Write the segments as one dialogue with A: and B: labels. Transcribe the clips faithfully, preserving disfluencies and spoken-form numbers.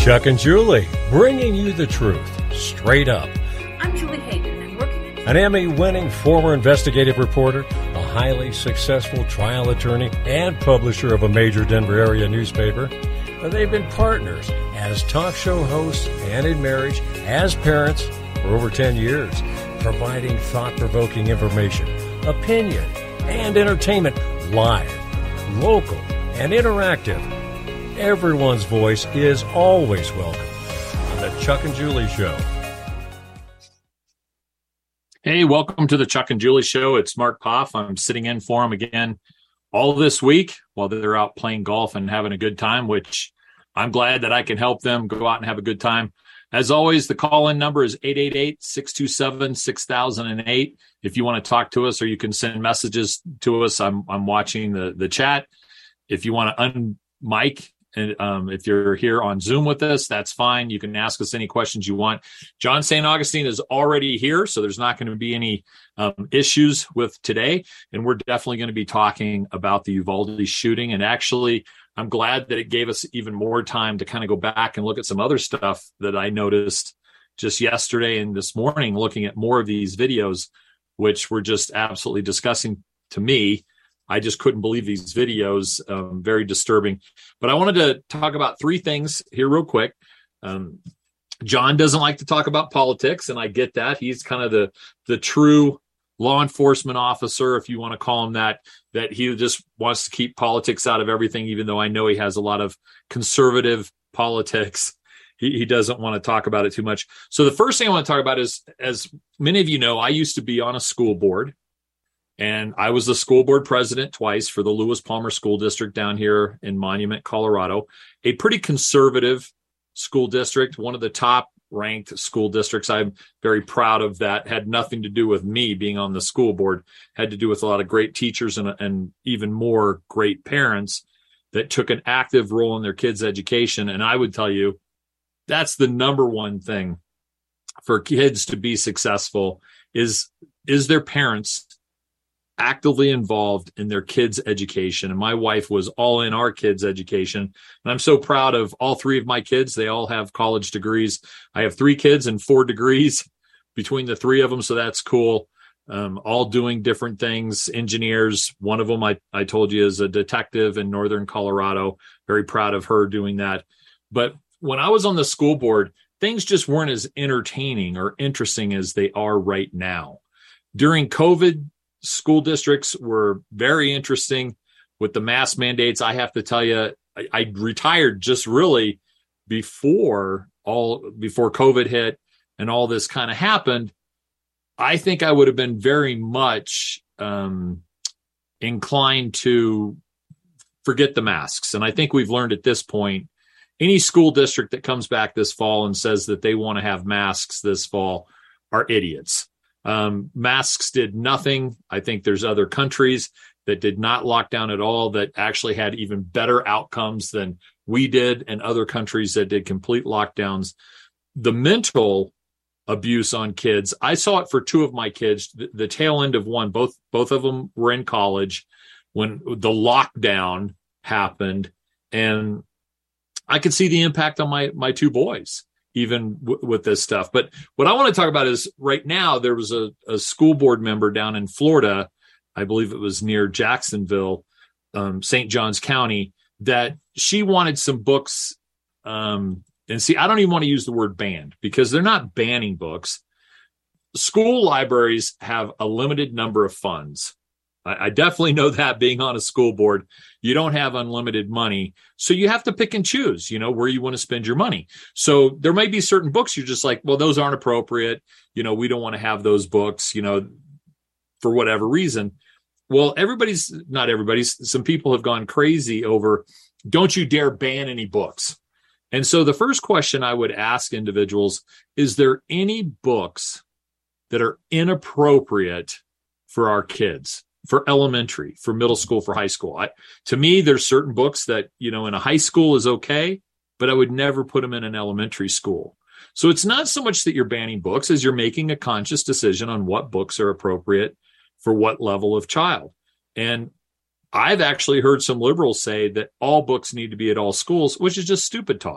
A: Chuck and Julie, bringing you the truth, straight up.
B: I'm Julie Hagan, and working
A: An Emmy-winning former investigative reporter, a highly successful trial attorney, and publisher of a major Denver area newspaper. They've been partners as talk show hosts and in marriage as parents for over ten years, providing thought-provoking information, opinion, and entertainment live, local, and interactive. Everyone's voice is always welcome on the Chuck and Julie Show.
C: Hey, welcome to the Chuck and Julie Show. It's Mark Poff. I'm sitting in for them again all this week while they're out playing golf and having a good time, which I'm glad that I can help them go out and have a good time. As always, the call-in number is eight eight eight, six two seven, six thousand eight. If you want to talk to us or you can send messages to us, I'm I'm watching the, the chat. If you want to un-mic, and um, if you're here on Zoom with us, that's fine. You can ask us any questions you want. John Saint Augustine is already here, so there's not going to be any um, issues with today. And we're definitely going to be talking about the Uvalde shooting. And actually, I'm glad that it gave us even more time to kind of go back and look at some other stuff that I noticed just yesterday and this morning, looking at more of these videos, which were just absolutely disgusting to me. I just couldn't believe these videos, um, very disturbing. But I wanted to talk about three things here real quick. Um, John doesn't like to talk about politics, and I get that. He's kind of the the true law enforcement officer, if you want to call him that, that he just wants to keep politics out of everything, even though I know he has a lot of conservative politics. He, he doesn't want to talk about it too much. So the first thing I want to talk about is, as many of you know, I used to be on a school board. And I was the school board president twice for the Lewis Palmer School District down here in Monument, Colorado, a pretty conservative school district, one of the top ranked school districts. I'm very proud of that. Had nothing to do with me being on the school board, had to do with a lot of great teachers and, and even more great parents that took an active role in their kids' education. And I would tell you, that's the number one thing for kids to be successful is, is their parents actively involved in their kids' education. And my wife was all in our kids' education. And I'm so proud of all three of my kids. They all have college degrees. I have three kids and four degrees between the three of them. So that's cool. Um, all doing different things. Engineers. One of them, I, I told you, is a detective in Northern Colorado. Very proud of her doing that. But when I was on the school board, things just weren't as entertaining or interesting as they are right now. During COVID, school districts were very interesting with the mask mandates. I have to tell you, I, I retired just really before all before COVID hit and all this kind of happened. I think I would have been very much um, inclined to forget the masks. And I think we've learned at this point, any school district that comes back this fall and says that they want to have masks this fall are idiots. Um, masks did nothing. I think there's other countries that did not lock down at all that actually had even better outcomes than we did, and other countries that did complete lockdowns. The mental abuse on kids, I saw it for two of my kids, the, the tail end of one, both, both of them were in college when the lockdown happened, and I could see the impact on my, my two boys. Even w- with this stuff. But what I want to talk about is right now, there was a, a school board member down in Florida, I believe it was near Jacksonville, um, Saint Johns County, that she wanted some books. Um, and see, I don't even want to use the word banned because they're not banning books. School libraries have a limited number of funds. I definitely know that being on a school board, you don't have unlimited money. So you have to pick and choose, you know, where you want to spend your money. So there might be certain books you're just like, well, those aren't appropriate. You know, we don't want to have those books, you know, for whatever reason. Well, everybody's not everybody's. Some people have gone crazy over, don't you dare ban any books. And so the first question I would ask individuals, is there any books that are inappropriate for our kids? For elementary, for middle school, for high school. I, to me, there's certain books that, you know, in a high school is okay, but I would never put them in an elementary school. So it's not so much that you're banning books as you're making a conscious decision on what books are appropriate for what level of child. And I've actually heard some liberals say that all books need to be at all schools, which is just stupid talk.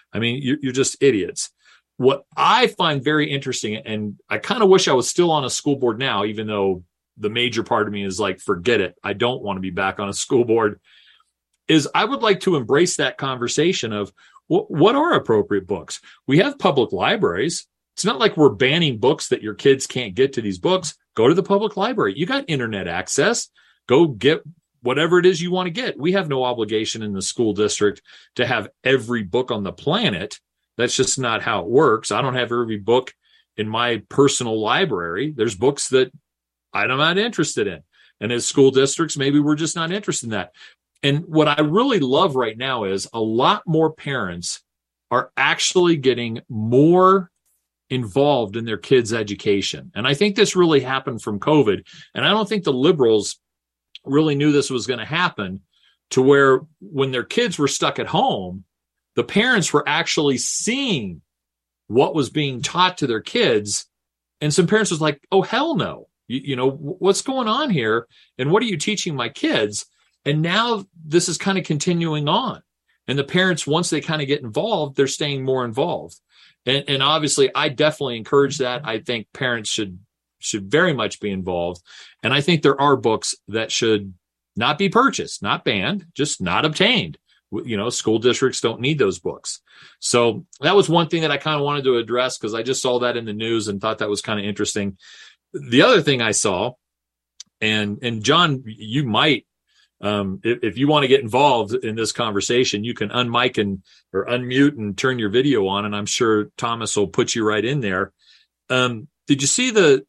C: I mean, you're, you're just idiots. What I find very interesting, and I kind of wish I was still on a school board now, even though the major part of me is like, forget it, I don't want to be back on a school board, is I would like to embrace that conversation of wh- what are appropriate books? We have public libraries. It's not like we're banning books that your kids can't get to these books. Go to the public library. You got internet access. Go get whatever it is you want to get. We have no obligation in the school district to have every book on the planet. That's just not how it works. I don't have every book in my personal library. There's books that I'm not interested in. And as school districts, maybe we're just not interested in that. And what I really love right now is a lot more parents are actually getting more involved in their kids' education. And I think this really happened from COVID. And I don't think the liberals really knew this was going to happen, to where when their kids were stuck at home, the parents were actually seeing what was being taught to their kids. And some parents was like, oh, hell no. You, you know, what's going on here? And what are you teaching my kids? And now this is kind of continuing on. And the parents, once they kind of get involved, they're staying more involved. And, and obviously, I definitely encourage that. I think parents should should very much be involved. And I think there are books that should not be purchased, not banned, just not obtained. You know, school districts don't need those books. So that was one thing that I kind of wanted to address, because I just saw that in the news and thought that was kind of interesting. The other thing I saw, and and John, you might, um, if, if you want to get involved in this conversation, you can unmic and or unmute and turn your video on, and I'm sure Thomas will put you right in there. Um, did you see the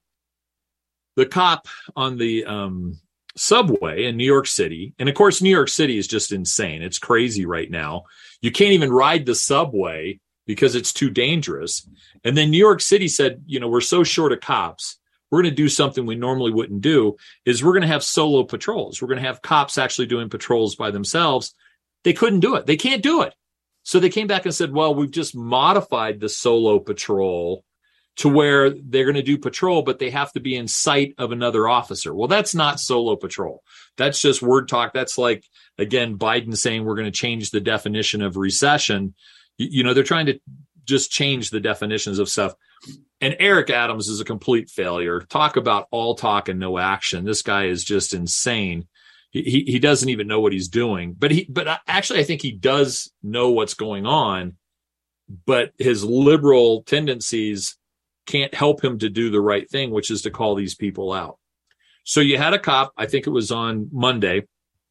C: the cop on the um, subway in New York City? And of course, New York City is just insane. It's crazy right now. You can't even ride the subway because it's too dangerous. And then New York City said, you know, we're so short of cops. We're going to do something we normally wouldn't do, is we're going to have solo patrols. We're going to have cops actually doing patrols by themselves. They couldn't do it. They can't do it. So they came back and said, well, we've just modified the solo patrol to where they're going to do patrol, but they have to be in sight of another officer. Well, that's not solo patrol. That's just word talk. That's like, again, Biden saying we're going to change the definition of recession. You, you know, they're trying to just change the definitions of stuff. And Eric Adams is a complete failure. Talk about all talk and no action. This guy is just insane. He, he, he doesn't even know what he's doing. But he, but actually, I think he does know what's going on. But his liberal tendencies can't help him to do the right thing, which is to call these people out. So you had a cop, I think it was on Monday,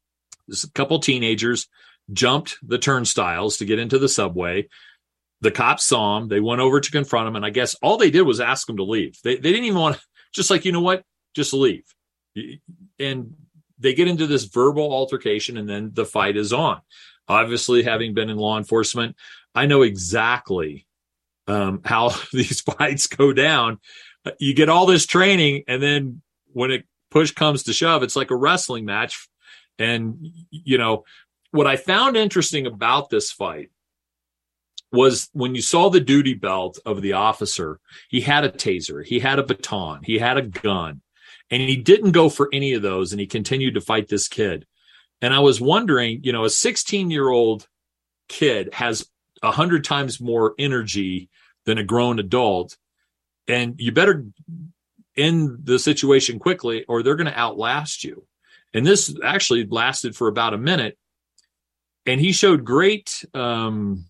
C: a couple teenagers jumped the turnstiles to get into the subway. The cops saw him. They went over to confront him. And I guess all they did was ask him to leave. They, they didn't even want to, just like, you know what, just leave. And they get into this verbal altercation, and then the fight is on. Obviously, having been in law enforcement, I know exactly um, how these fights go down. You get all this training, and then when it push comes to shove, it's like a wrestling match. And, you know, what I found interesting about this fight was when you saw the duty belt of the officer, he had a taser, he had a baton, he had a gun, and he didn't go for any of those, and he continued to fight this kid. And I was wondering, you know, a sixteen-year-old kid has a hundred times more energy than a grown adult, and you better end the situation quickly or they're going to outlast you. And this actually lasted for about a minute, and he showed great um,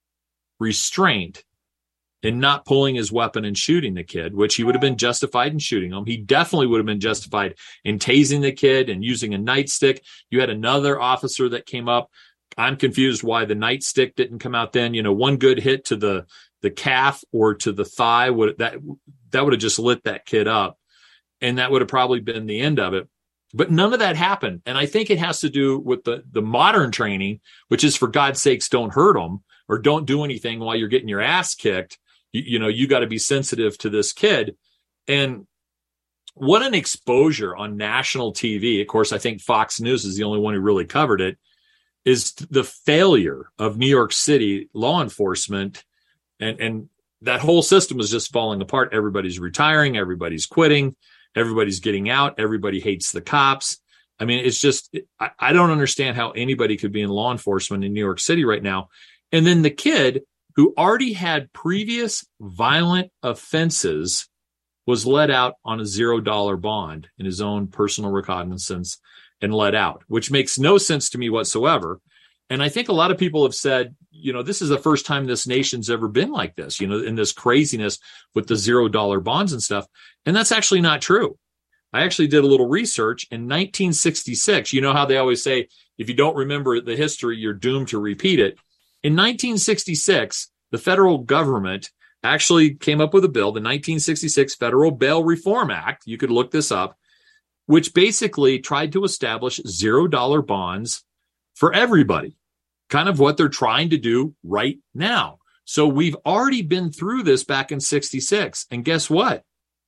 C: restraint in not pulling his weapon and shooting the kid, which he would have been justified in shooting him. He definitely would have been justified in tasing the kid and using a nightstick. You had another officer that came up. I'm confused why the nightstick didn't come out then. You know, one good hit to the the calf or to the thigh would that that would have just lit that kid up, and that would have probably been the end of it. But none of that happened. And I think it has to do with the, the modern training, which is, for God's sakes, don't hurt them or don't do anything while you're getting your ass kicked. You, you know, you got to be sensitive to this kid. And what an exposure on national T V. Of course, I think Fox News is the only one who really covered it, is the failure of New York City law enforcement. And, and that whole system is just falling apart. Everybody's retiring. Everybody's quitting. Everybody's getting out. Everybody hates the cops. I mean, it's just, I, I don't understand how anybody could be in law enforcement in New York City right now. And then the kid who already had previous violent offenses was let out on a zero dollar bond in his own personal recognizance and let out, which makes no sense to me whatsoever. And I think a lot of people have said, you know, this is the first time this nation's ever been like this, you know, in this craziness with the zero dollar bonds and stuff. And that's actually not true. I actually did a little research in nineteen sixty-six. You know how they always say, if you don't remember the history, you're doomed to repeat it. In nineteen sixty-six, the federal government actually came up with a bill, the nineteen sixty-six Federal Bail Reform Act. You could look this up, which basically tried to establish zero dollar bonds for everybody, kind of what they're trying to do right now. So we've already been through this back in sixty-six. And guess what?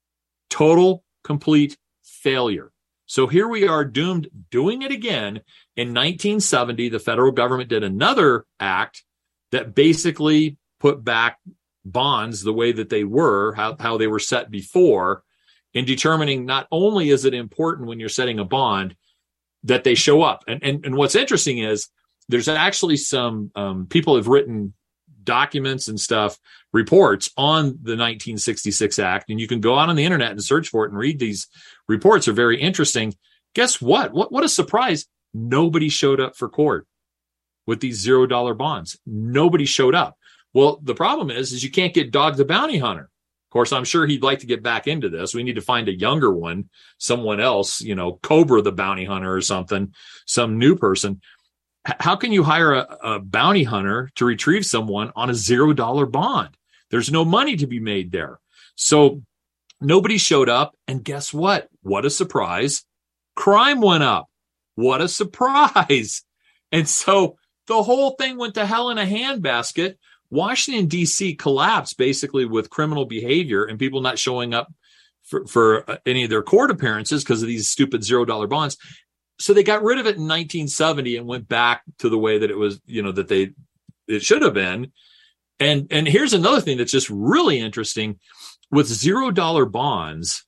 C: Total, complete failure. So here we are doomed doing it again. In nineteen seventy, the federal government did another act that basically put back bonds the way that they were, how, how they were set before, in determining not only is it important when you're setting a bond that they show up. And, and, and what's interesting is there's actually some um, people have written documents and stuff, reports on the nineteen sixty-six Act, and you can go out on the internet and search for it and read these reports. Are very interesting. Guess what? What, what a surprise. Nobody showed up for court with these zero dollar bonds. Nobody showed up. Well, the problem is, is you can't get Dog the Bounty Hunter. Of course, I'm sure he'd like to get back into this. We need to find a younger one, someone else, you know, Cobra the Bounty Hunter or something, some new person. H- how can you hire a, a bounty hunter to retrieve someone on a zero dollar bond? There's no money to be made there. So nobody showed up. And guess what? What a surprise. Crime went up. What a surprise. And so the whole thing went to hell in a handbasket. Washington, D C collapsed basically with criminal behavior and people not showing up for, for any of their court appearances because of these stupid zero dollar bonds. So they got rid of it in nineteen seventy and went back to the way that it was, you know, that they, it should have been. And, and here's another thing that's just really interesting. With zero dollar bonds,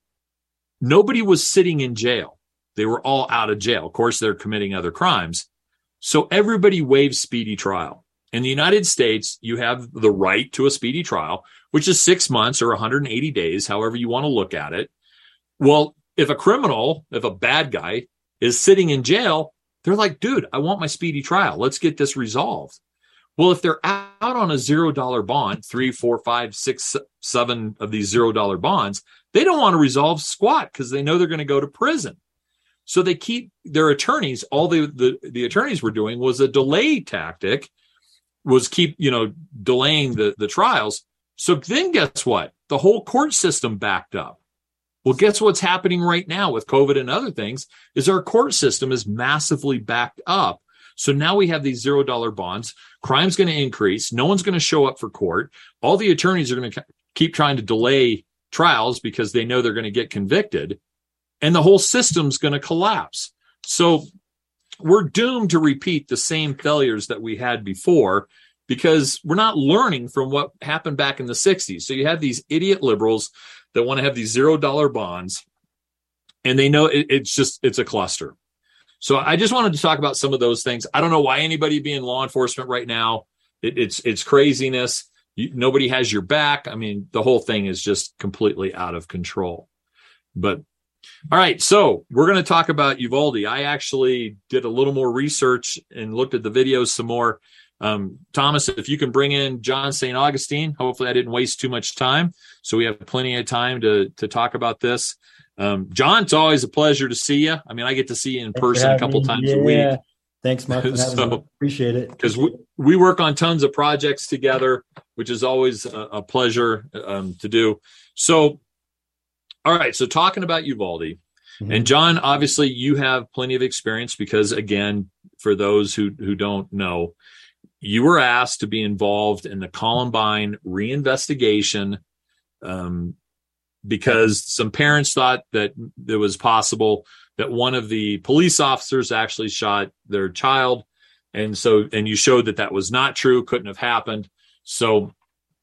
C: nobody was sitting in jail. They were all out of jail. Of course, they're committing other crimes. So everybody waived speedy trial. In the United States, you have the right to a speedy trial, which is six months or one hundred eighty days, however you want to look at it. Well, if a criminal, if a bad guy is sitting in jail, they're like, dude, I want my speedy trial. Let's get this resolved. Well, if they're out on a zero dollar bond, three, four, five, six, seven of these zero dollar bonds, they don't want to resolve squat because they know they're going to go to prison. So they keep their attorneys, all the, the, the attorneys were doing was a delay tactic, was keep, you know, delaying the, the trials. So then guess what? The whole court system backed up. Well, guess what's happening right now with COVID and other things is our court system is massively backed up. So now we have these zero dollar bonds. Crime's going to increase. No one's going to show up for court. All the attorneys are going to keep trying to delay trials because they know they're going to get convicted. And the whole system's going to collapse. So we're doomed to repeat the same failures that we had before because we're not learning from what happened back in the sixties. So you have these idiot liberals that want to have these zero dollar bonds, and they know it, it's just, it's a cluster. So I just wanted to talk about some of those things. I don't know why anybody be in law enforcement right now. It, it's, it's craziness. You, nobody has your back. I mean, the whole thing is just completely out of control. But all right, so we're going to talk about Uvalde. I actually did a little more research and looked at the videos some more. Um, Thomas, if you can bring in John Saint Augustine, hopefully I didn't waste too much time. So we have plenty of time to to talk about this. Um, John, it's always a pleasure to see you. I mean, I get to see you in person a couple times
D: yeah.
C: a week.
D: Thanks, Mark. For having
C: so,
D: me. Appreciate it.
C: Because we, we work on tons of projects together, which is always a, a pleasure um, to do. So, all right. So talking about Uvalde, mm-hmm. and John, obviously you have plenty of experience because, again, for those who, who don't know, you were asked to be involved in the Columbine reinvestigation um, because some parents thought that it was possible that one of the police officers actually shot their child. And so, and you showed that that was not true, couldn't have happened. So,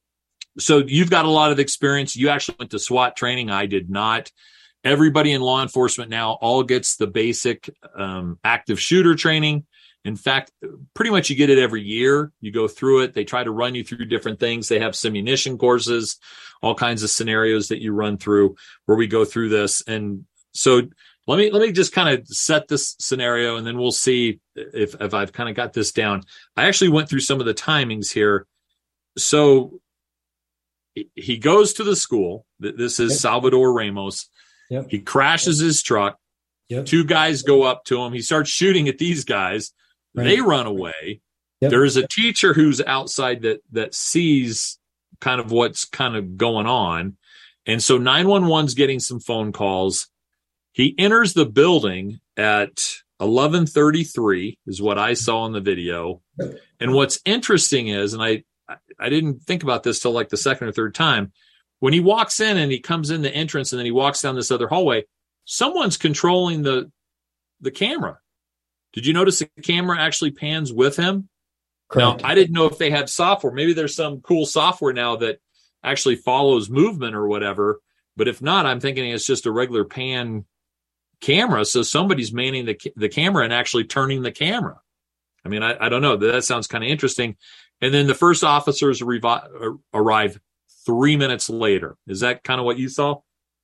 C: so you've got a lot of experience. You actually went to SWAT training. I did not. Everybody in law enforcement now all gets the basic um, active shooter training. In fact, pretty much you get it every year. You go through it. They try to run you through different things. They have simunition courses, all kinds of scenarios that you run through where we go through this. And so let me let me just kind of set this scenario, and then we'll see if, if I've kind of got this down. I actually went through some of the timings here. So he goes to the school. This is yep. Salvador Ramos.
D: Yep.
C: He crashes his truck.
D: Yep.
C: Two guys go up to him. He starts shooting at these guys. Right. They run away. Yep. There's a teacher who's outside that that sees kind of what's kind of going on. And so nine one one's getting some phone calls. He enters the building at eleven thirty-three is what I saw in the video. Yep. And what's interesting is, and I, I didn't think about this till like the second or third time, when he walks in and he comes in the entrance and then he walks down this other hallway, someone's controlling the the camera. Did you notice the camera actually pans with him?
D: Correct.
C: Now, I didn't know if they had software. Maybe there's some cool software now that actually follows movement or whatever. But if not, I'm thinking it's just a regular pan camera. So somebody's manning the the camera and actually turning the camera. I mean, I, I don't know. That sounds kind of interesting. And then the first officers revi- arrive three minutes later. Is that kind of what you saw?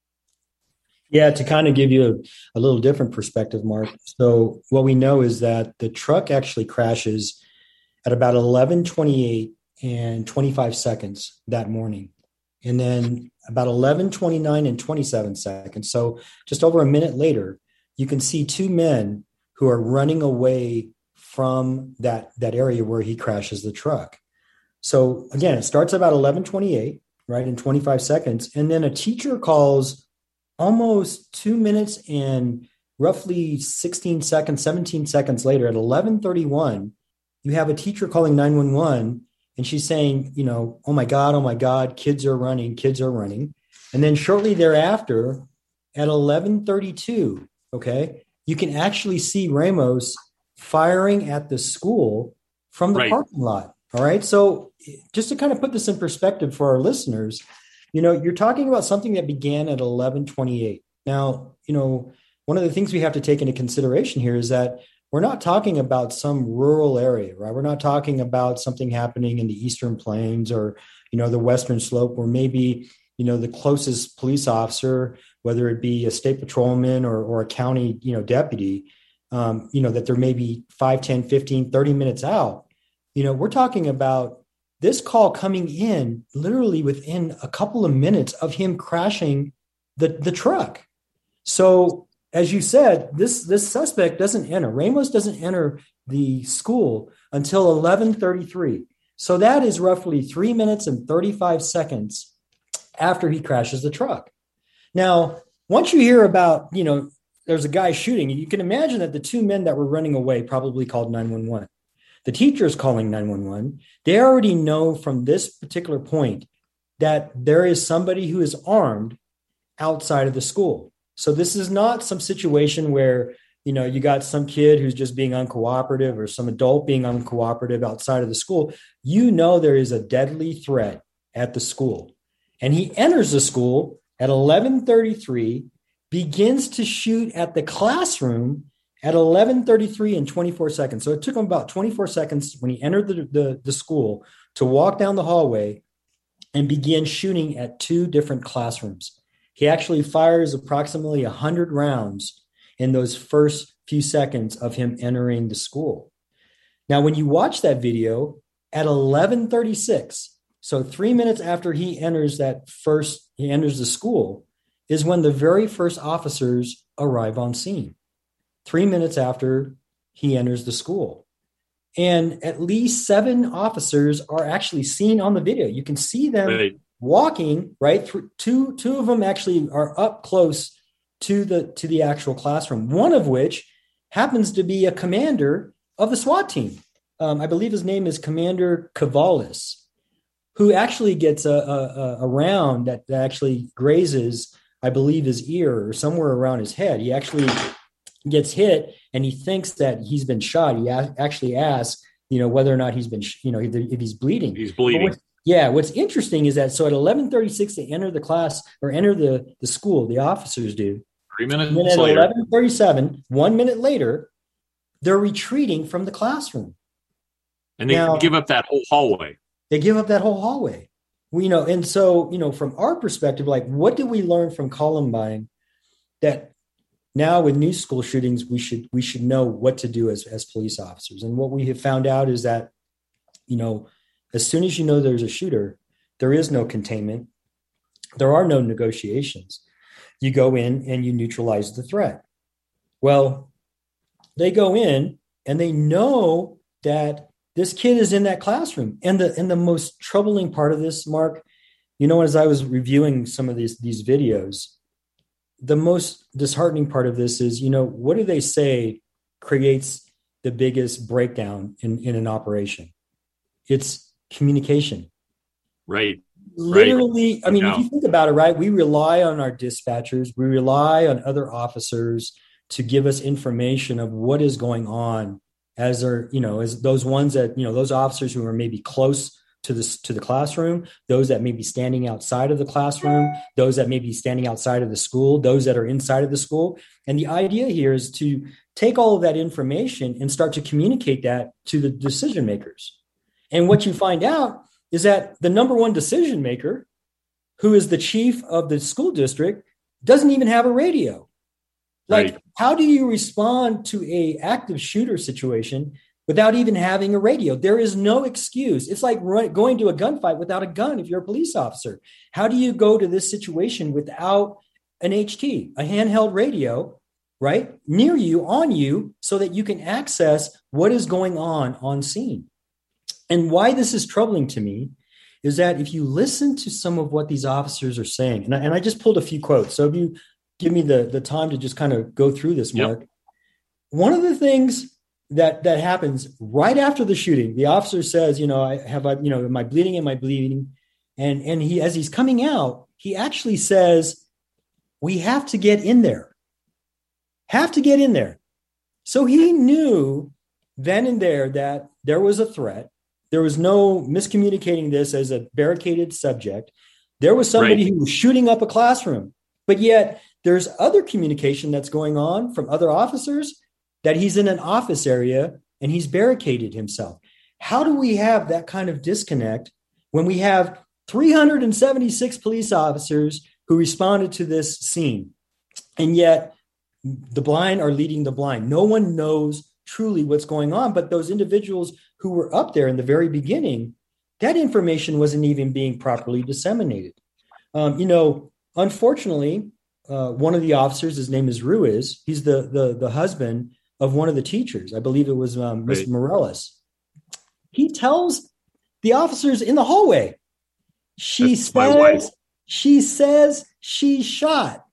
D: Yeah, to kind of give you a, a little different perspective, Mark. So what we know is that the truck actually crashes at about eleven twenty-eight and twenty-five seconds that morning. And then about eleven twenty-nine and twenty-seven seconds. So just over a minute later, you can see two men who are running away from that, that area where he crashes the truck. So again, it starts about eleven twenty-eight, right, in twenty-five seconds. And then a teacher calls almost two minutes and roughly sixteen seconds, seventeen seconds later at eleven thirty-one, you have a teacher calling nine one one, and she's saying, you know, oh my God, oh my God, kids are running, kids are running. And then shortly thereafter at eleven thirty-two, okay, you can actually see Ramos firing at the school from the
C: right.
D: parking lot. All right. So just to kind of put this in perspective for our listeners, you know, you're talking about something that began at eleven twenty-eight. Now, you know, one of the things we have to take into consideration here is that we're not talking about some rural area, right? We're not talking about something happening in the Eastern Plains or, you know, the Western Slope, where maybe, you know, the closest police officer, whether it be a state patrolman or, or a county, you know, deputy, um, you know, that they're maybe five, ten, fifteen, thirty minutes out. You know, we're talking about this call coming in literally within a couple of minutes of him crashing the, the truck. So as you said, this, this suspect doesn't enter. Ramos doesn't enter the school until eleven thirty-three. So that is roughly three minutes and thirty-five seconds after he crashes the truck. Now, once you hear about, you know, there's a guy shooting, you can imagine that the two men that were running away probably called nine one one. The teacher is calling nine one one. They already know from this particular point that there is somebody who is armed outside of the school. So this is not some situation where, you know, you got some kid who's just being uncooperative or some adult being uncooperative outside of the school. You know, there is a deadly threat at the school. And he enters the school at eleven thirty-three, begins to shoot at the classroom at eleven thirty-three and twenty-four seconds. So it took him about twenty-four seconds when he entered the, the, the school to walk down the hallway and begin shooting at two different classrooms. He actually fires approximately one hundred rounds in those first few seconds of him entering the school. Now, when you watch that video at eleven thirty-six, so three minutes after he enters that first, he enters the school, is when the very first officers arrive on scene. Three minutes after he enters the school. And at least seven officers are actually seen on the video. You can see them right. walking, right? Two, two of them actually are up close to the, to the actual classroom, one of which happens to be a commander of the SWAT team. Um, I believe his name is Commander Cavalis, who actually gets a, a, a round that, that actually grazes, I believe, his ear or somewhere around his head. He actually gets hit and he thinks that he's been shot. He a- actually asks, you know, whether or not he's been, sh- you know, if, if he's bleeding.
C: He's bleeding.
D: What, yeah. What's interesting is that, so at eleven thirty-six, they enter the class or enter the, the school, the officers do.
C: Three minutes
D: and then at
C: later.
D: eleven thirty-seven, one minute later, they're retreating from the classroom.
C: And they now, give up that whole hallway.
D: They give up that whole hallway. We, you know, and so, you know, from our perspective, like, what did we learn from Columbine that now with new school shootings, we should we should know what to do as, as police officers? And what we have found out is that, you know, as soon as you know there's a shooter, there is no containment. There are no negotiations. You go in and you neutralize the threat. Well, they go in and they know that this kid is in that classroom. And the and the most troubling part of this, Mark, you know, as I was reviewing some of these, these videos, the most disheartening part of this is, you know, what do they say creates the biggest breakdown in, in an operation? It's communication.
C: Right.
D: Literally,
C: right.
D: I mean, if you think about it, right, we rely on our dispatchers. We rely on other officers to give us information of what is going on, as are, you know, as those ones that, you know, those officers who are maybe close to this, to the classroom, those that may be standing outside of the classroom, those that may be standing outside of the school, those that are inside of the school. And the idea here is to take all of that information and start to communicate that to the decision makers. And what you find out is that the number one decision maker, who is the chief of the school district, doesn't even have a radio. Like, right. How do you respond to a active shooter situation without even having a radio? There is no excuse. It's like run, going to a gunfight without a gun if you're a police officer. How do you go to this situation without an H T, a handheld radio, right, near you, on you, so that you can access what is going on on scene? And why this is troubling to me is that if you listen to some of what these officers are saying, and I, and I just pulled a few quotes, so if you give me the, the time to just kind of go through this, Mark. Yep. One of the things that that happens right after the shooting, the officer says, you know, I have, I, you know, am I bleeding? Am I bleeding? And, and he, as he's coming out, he actually says, we have to get in there, have to get in there. So he knew then and there that there was a threat. There was no miscommunicating this as a barricaded subject. There was somebody right. who was shooting up a classroom, but yet there's other communication that's going on from other officers that he's in an office area and he's barricaded himself. How do we have that kind of disconnect when we have three hundred seventy-six police officers who responded to this scene, and yet the blind are leading the blind? No one knows truly what's going on, but those individuals who were up there in the very beginning, that information wasn't even being properly disseminated. Um, you know, unfortunately, uh, one of the officers, his name is Ruiz, he's the, the, the husband of one of the teachers. I believe it was um, Miss Right. Morales. He tells the officers in the hallway, she That's says, she says she's shot.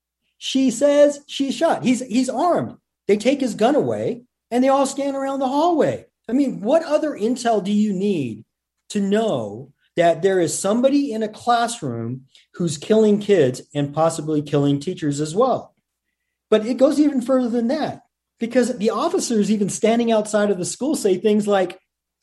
D: She says she's shot. He's, he's armed. They take his gun away and they all stand around the hallway. I mean, what other intel do you need to know that there is somebody in a classroom who's killing kids and possibly killing teachers as well? But it goes even further than that, because the officers even standing outside of the school say things like,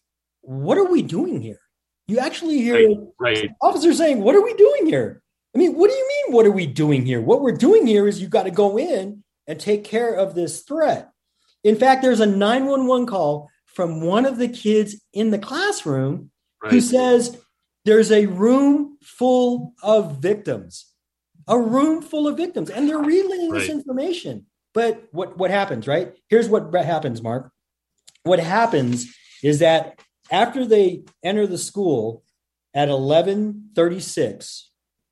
D: what are we doing here? You actually hear right, right. officers saying, what are we doing here? I mean, what do you mean, what are we doing here? What we're doing here is you've got to go in and take care of this threat. In fact, there's a nine one one call from one of the kids in the classroom right. who says there's a room full of victims, a room full of victims, and they're relaying right. this information. But what, what happens, right? Here's what happens, Mark. What happens is that after they enter the school at eleven thirty-six,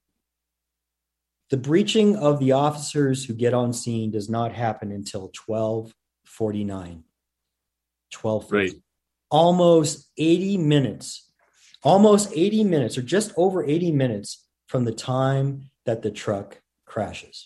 D: the breaching of the officers who get on scene does not happen until twelve forty-nine. twelve fifty. Right. Almost eighty minutes, almost eighty minutes, or just over eighty minutes from the time that the truck crashes.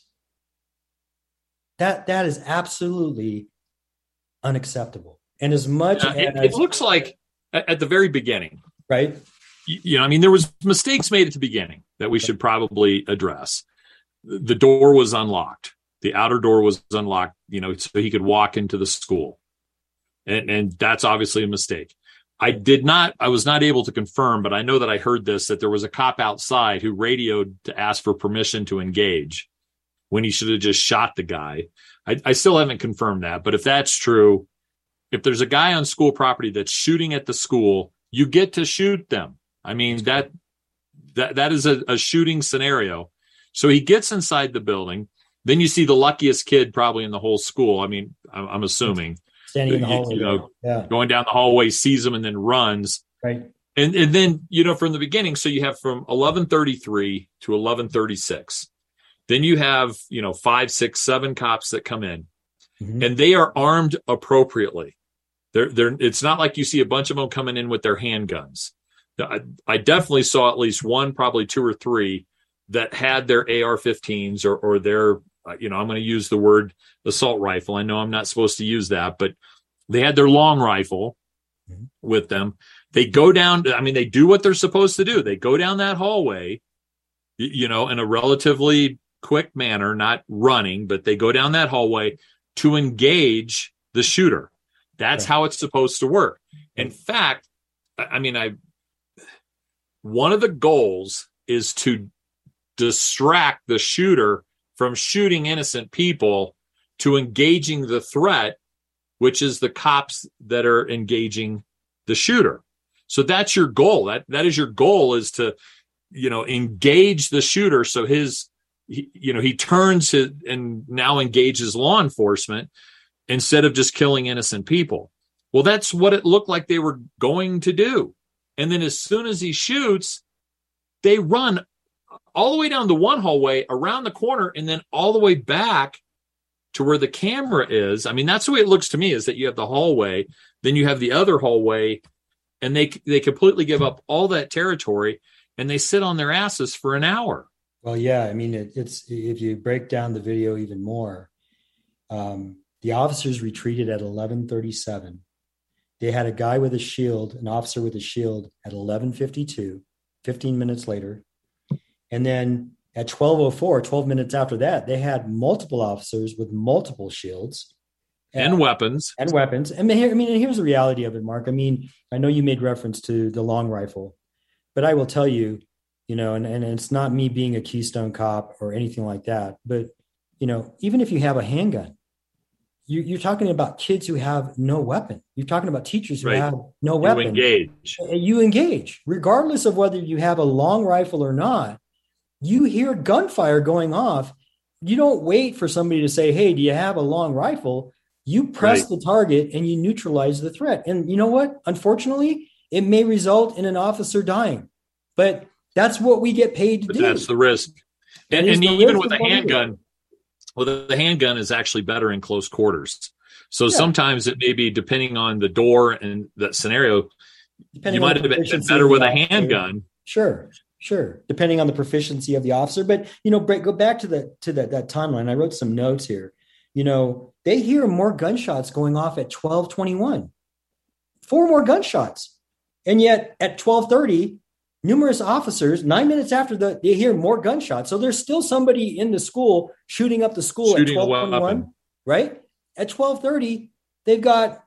D: That that is absolutely unacceptable. And as much
C: uh,
D: as
C: it, it looks like at, at the very beginning,
D: right?
C: You, you know, I mean, there was mistakes made at the beginning that we should probably address. The door was unlocked. The outer door was unlocked, you know, so he could walk into the school. And, and that's obviously a mistake. I did not, I was not able to confirm, but I know that I heard this, that there was a cop outside who radioed to ask for permission to engage when he should have just shot the guy. I, I still haven't confirmed that, but if that's true, if there's a guy on school property that's shooting at the school, you get to shoot them. I mean, that that that is a, a shooting scenario. So he gets inside the building. Then you see the luckiest kid probably in the whole school. I mean, I'm, I'm assuming.
D: Standing in the hallway.
C: You, you know,
D: yeah.
C: Going down the hallway, sees him, and then runs.
D: Right.
C: And and then, you know, from the beginning, so you have from eleven thirty-three to eleven thirty-six. Then you have, you know, five, six, seven cops that come in. Mm-hmm. And they are armed appropriately. They're, they're, it's not like you see a bunch of them coming in with their handguns. I, I definitely saw at least one, probably two or three that had their A R fifteens or, or their, uh, you know, I'm going to use the word assault rifle. I know I'm not supposed to use that, but they had their long rifle mm-hmm. with them. They go down. I mean, they do what they're supposed to do. They go down that hallway, you know, in a relatively quick manner, not running, but they go down that hallway to engage the shooter. That's how it's supposed to work. In fact, I mean, I one of the goals is to distract the shooter from shooting innocent people to engaging the threat, which is the cops that are engaging the shooter. So that's your goal. That that is your goal, is to, you know, engage the shooter so his He, you know, he turns it and now engages law enforcement instead of just killing innocent people. Well, that's what it looked like they were going to do. And then as soon as he shoots, they run all the way down the one hallway, around the corner, and then all the way back to where the camera is. I mean, that's the way it looks to me, is that you have the hallway, then you have the other hallway, and they they completely give up all that territory, and they sit on their asses for an hour.
D: Well, yeah, I mean, it, it's if you break down the video even more, um, the officers retreated at eleven thirty-seven. They had a guy with a shield, an officer with a shield at eleven fifty-two, fifteen minutes later. And then at twelve oh four, twelve minutes after that, they had multiple officers with multiple shields.
C: And, and weapons.
D: And weapons. And here, I mean, and here's the reality of it, Mark. I mean, I know you made reference to the long rifle, but I will tell you, you know, and, and it's not me being a Keystone cop or anything like that, but, you know, even if you have a handgun, you, you're talking about kids who have no weapon. You're talking about teachers who right. have no weapon.
C: You engage.
D: You engage. Regardless of whether you have a long rifle or not, you hear gunfire going off. You don't wait for somebody to say, hey, do you have a long rifle? You press right. the target and you neutralize the threat. And you know what? Unfortunately, it may result in an officer dying, but that's what we get paid to
C: but
D: do.
C: That's the risk. And, and even with a handgun, well, the handgun is actually better in close quarters. So yeah. sometimes it may be, depending on the door and the scenario, depending you might have been better with a handgun.
D: Sure, sure. Depending on the proficiency of the officer. But, you know, go back to the to that that timeline. I wrote some notes here. You know, they hear more gunshots going off at twelve twenty-one. Four more gunshots. And yet at twelve thirty, numerous officers, nine minutes after the, they hear more gunshots. So there's still somebody in the school shooting up the school shooting at twelve twenty-one, right? At twelve thirty, they've got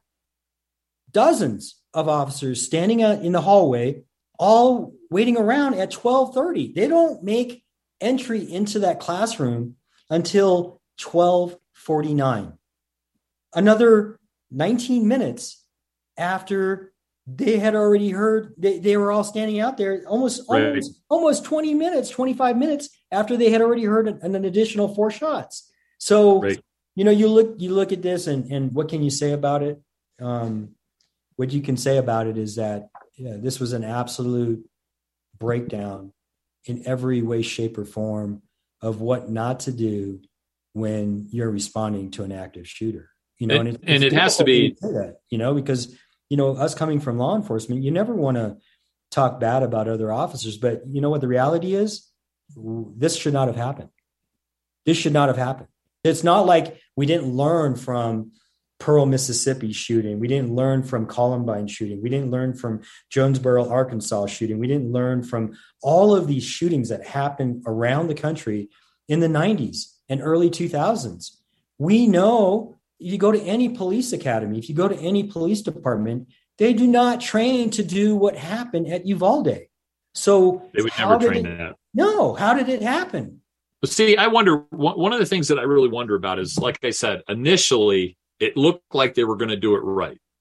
D: dozens of officers standing out in the hallway, all waiting around at twelve thirty. They don't make entry into that classroom until twelve forty-nine. Another nineteen minutes after they had already heard, they, they were all standing out there almost, right. almost, almost twenty minutes, twenty-five minutes after they had already heard an, an additional four shots. So, right. you know, you look, you look at this and, and what can you say about it? Um, what you can say about it is that yeah, this was an absolute breakdown in every way, shape, or form of what not to do when you're responding to an active shooter. You know,
C: it,
D: and, it,
C: and it has to be
D: to that, you know, because, you know, us coming from law enforcement, you never want to talk bad about other officers, but you know what the reality is? This should not have happened. This should not have happened. It's not like we didn't learn from Pearl, Mississippi shooting. We didn't learn from Columbine shooting. We didn't learn from Jonesboro, Arkansas shooting. We didn't learn from all of these shootings that happened around the country in the nineties and early two thousands. We know if you go to any police academy, if you go to any police department, they do not train to do what happened at Uvalde. So
C: they would never train it, that.
D: No. How did it happen?
C: But see, I wonder, one of the things that I really wonder about is, like I said, initially, it looked like they were going to do it right.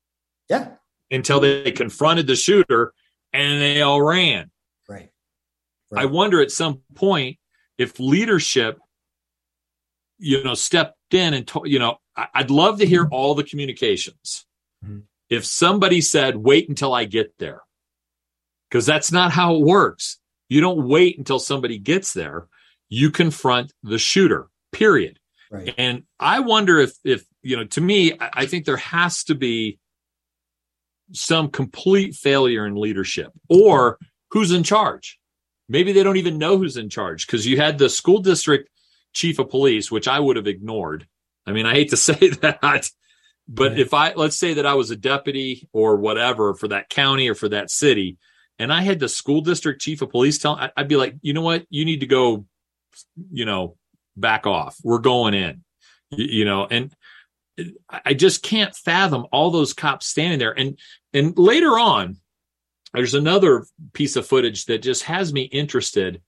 D: Yeah.
C: Until they confronted the shooter and they all ran.
D: Right. Right.
C: I wonder at some point if leadership, you know, stepped in and, to, you know, I'd love to hear all the communications. Mm-hmm. If somebody said, wait until I get there, because that's not how it works. You don't wait until somebody gets there. You confront the shooter, period.
D: Right.
C: And I wonder if, if, you know, to me, I think there has to be some complete failure in leadership, or who's in charge. Maybe they don't even know who's in charge, because you had the school district chief of police, which I would have ignored. I mean, I hate to say that, but right. if I, let's say that I was a deputy or whatever for that county or for that city, and I had the school district chief of police tell, I'd be like, you know what, you need to go, you know, back off. We're going in, you, you know, and I just can't fathom all those cops standing there. And, and later on, there's another piece of footage that just has me interested.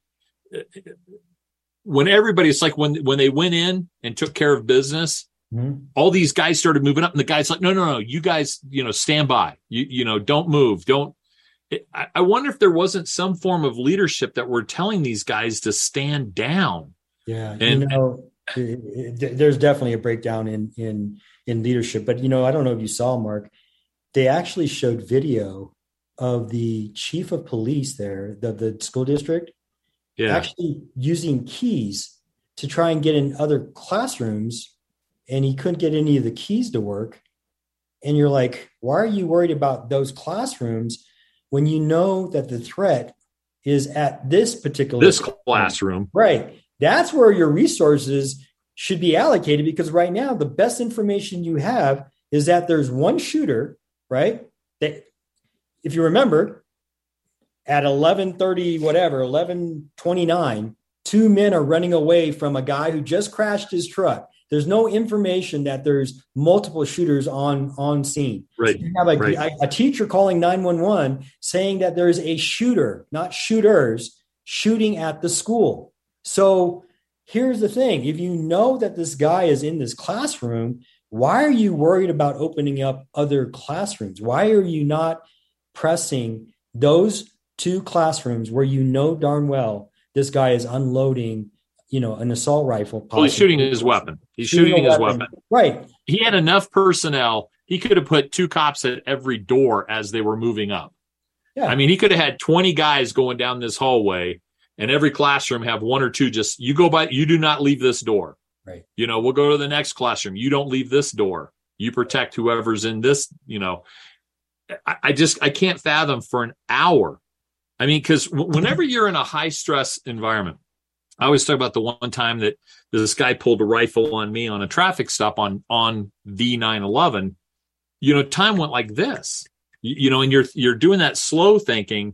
C: When everybody's like, when, when they went in and took care of business, mm-hmm. all these guys started moving up, and the guy's like, no, no, no, you guys, you know, stand by, you, you know, don't move. Don't, it, I, I wonder if there wasn't some form of leadership that were telling these guys to stand down.
D: Yeah.
C: And,
D: you know, it, it, there's definitely a breakdown in, in, in leadership, but, you know, I don't know if you saw, Mark, they actually showed video of the chief of police there, the, the school district, yeah. actually using keys to try and get in other classrooms, and he couldn't get any of the keys to work. And you're like, why are you worried about those classrooms when you know that the threat is at this particular
C: this classroom?
D: Right. That's where your resources should be allocated, because right now the best information you have is that there's one shooter, right? That, if you remember, at eleven thirty, whatever, eleven twenty-nine, two men are running away from a guy who just crashed his truck. There's no information that there's multiple shooters on, on scene.
C: Right.
D: So you have a,
C: right.
D: a, a teacher calling nine one one saying that there's a shooter, not shooters, shooting at the school. So here's the thing. If you know that this guy is in this classroom, why are you worried about opening up other classrooms? Why are you not pressing those two classrooms where you know darn well this guy is unloading, you know, an assault rifle?
C: Well, he's shooting his weapon. He's shooting, shooting his weapon. weapon.
D: Right.
C: He had enough personnel. He could have put two cops at every door as they were moving up. Yeah. I mean, he could have had twenty guys going down this hallway, and every classroom have one or two. Just, you go by, you do not leave this door.
D: Right.
C: You know, we'll go to the next classroom. You don't leave this door. You protect whoever's in this, you know. I, I just, I can't fathom for an hour. I mean, because w- whenever you're in a high stress environment, I always talk about the one time that this guy pulled a rifle on me on a traffic stop on, on the nine eleven, you know, time went like this, you, you know, and you're, you're doing that slow thinking,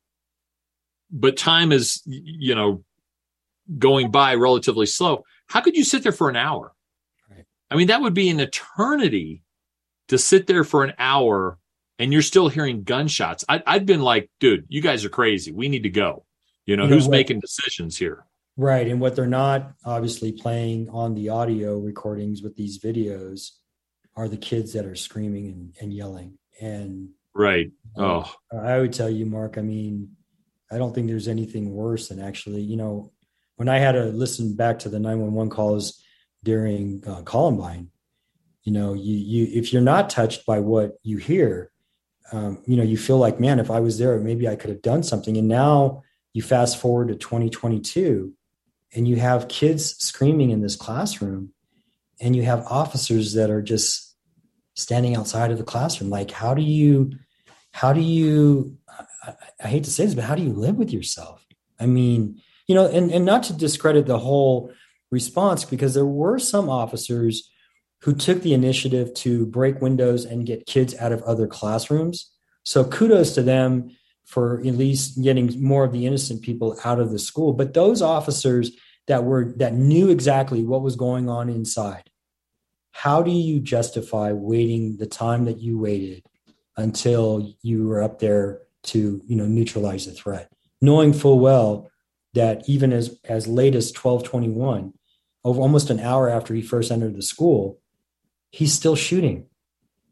C: but time is, you know, going by relatively slow. How could you sit there for an hour? Right. I mean, that would be an eternity to sit there for an hour and you're still hearing gunshots. I, I'd been like, dude, you guys are crazy. We need to go. You know, you know who's what, making decisions here?
D: Right. And what they're not obviously playing on the audio recordings with these videos are the kids that are screaming and, and yelling. And
C: right. Oh,
D: uh, I would tell you, Mark, I mean, I don't think there's anything worse than actually, you know, when I had to listen back to the nine one one calls during uh, Columbine, you know, you, you, if you're not touched by what you hear, um, you know, you feel like, man, if I was there, maybe I could have done something. And now you fast forward to twenty twenty-two and you have kids screaming in this classroom and you have officers that are just standing outside of the classroom. Like, how do you, how do you, I, I hate to say this, but how do you live with yourself? I mean, you know, and, and not to discredit the whole response, because there were some officers who took the initiative to break windows and get kids out of other classrooms. So kudos to them for at least getting more of the innocent people out of the school. But those officers that were, that knew exactly what was going on inside, how do you justify waiting the time that you waited until you were up there to, you know, neutralize the threat, knowing full well that even as, as late as twelve twenty-one, over almost an hour after he first entered the school, he's still shooting.